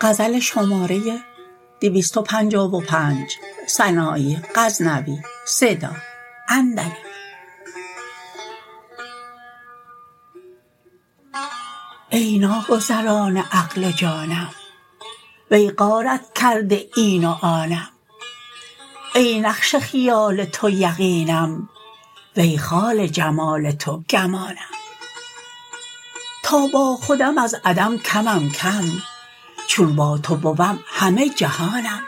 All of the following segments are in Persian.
ای ناگزران عقل و جانم وی غارت کرده این و آنم ای نقش خیال تو یقینم وی خال جمال تو گمانم تا با خودم از عدم کمم کم چون با تو بوم همه جهانم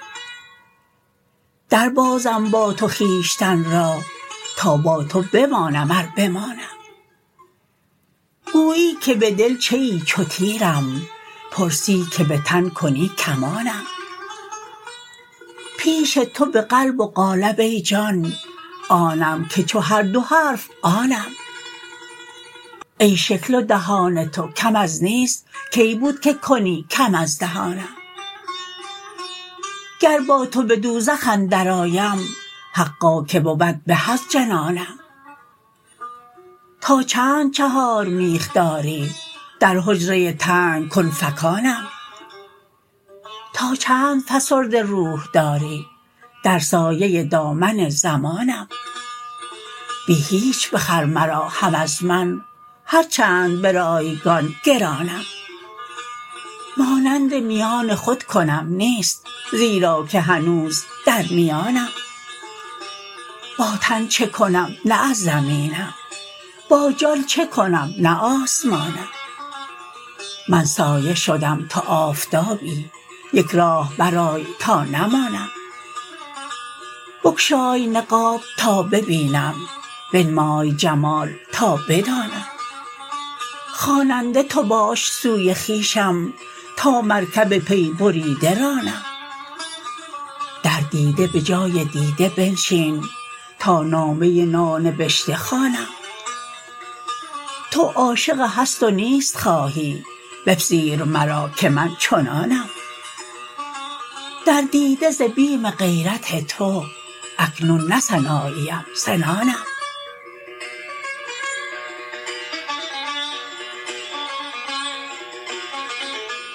دربازم با تو خویشتن را تا با تو بمانم ار بمانم گویی که به دل چه ای چو تیرم پرسی که به تن کنی کمانم پیش تو به قلب و قالب ای جان آنم که چو هر دو حرف آنم ای شکل و دهان تو کم از نیست کی بود که کنی کم از دهانم گر با تو به دوزخ اندر آیم حقا که بود به از جنانم تا چند چهار میخ داری در حجره تنگ کن فکانم تا چند فسرده روح داری در سایه دامن زمانم بی هیچ بخر مرا هم از من هر چند به رایگان گرانم مانند میان خود کنم نیست زیرا که هنوز در میانم با تن چه کنم نه از زمینم با جان چه کنم نه آسمانم من سایه شدم تو آفتابی یک راه برآی تا نمانم بگشای نقاب تا ببینم بنمای جمال تا بدانم خواننده تو باش سوی خویشم تا مرکب پی بریده رانم در دیده به جای دیده بنشین تا نامه نانبشته خوانم تو عاشق هست و نیست خواهی بپذیر مرا که من چنانم در دیده ز بیم غیرت تو اکنون نه سناییم سنانم